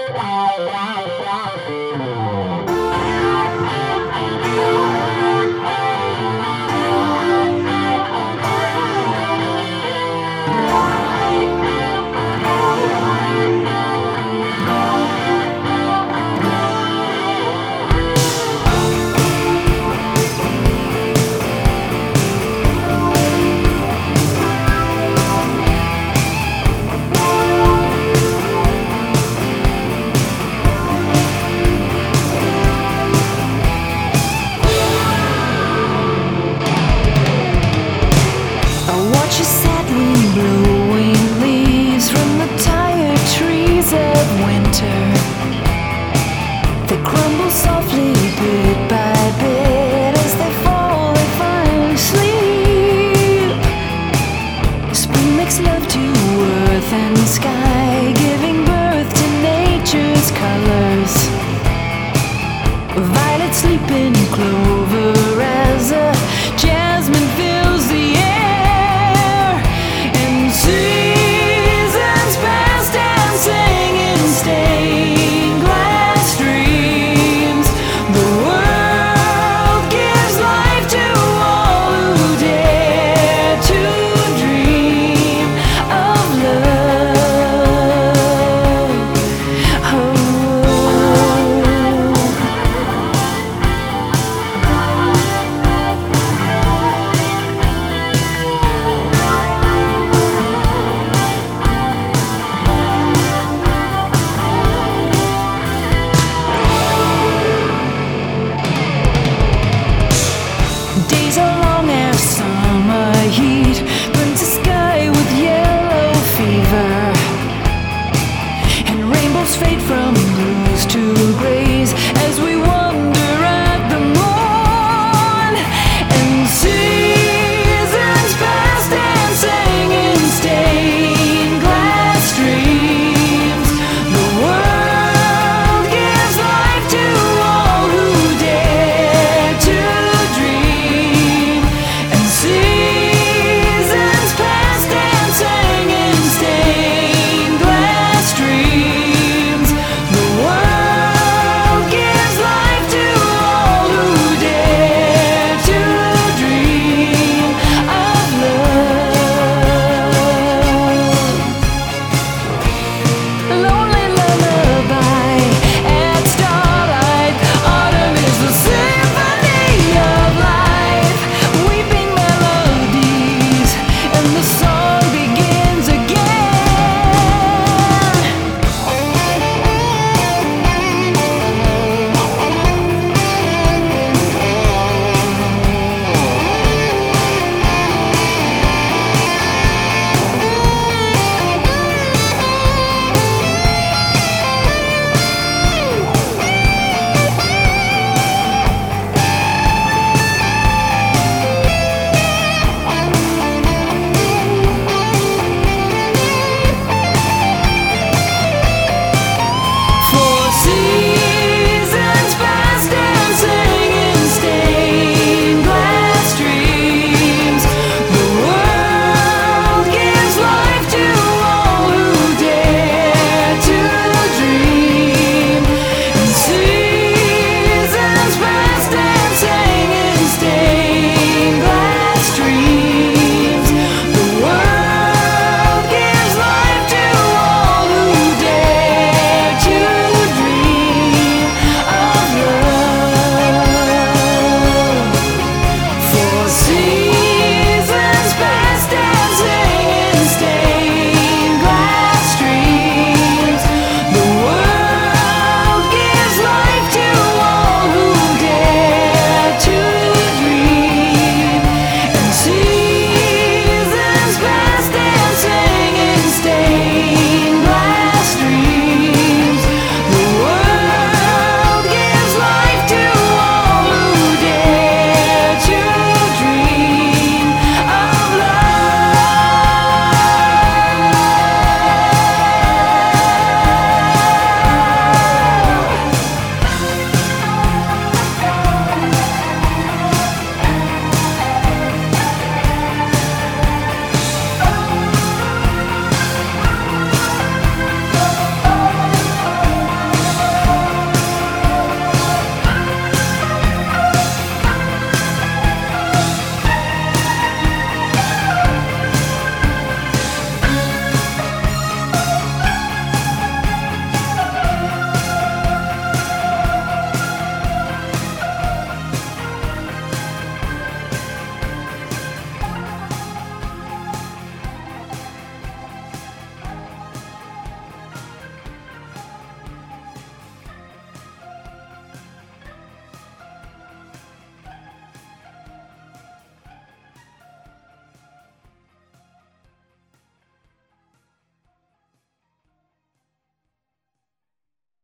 Watch a sad wind blowing leaves from the tired trees of winter. They crumble softly bit by bit. As they fall, they find sleep. Spring makes love to earth and sky, giving birth to nature's colors. Violets sleep in clover as a jasmine fills the air. Seasons pass dancing in stained glass dreams. The world gives life to all who dare to dream of love. Days are long as summer heat burns the sky with yellow fever, and rainbows fade from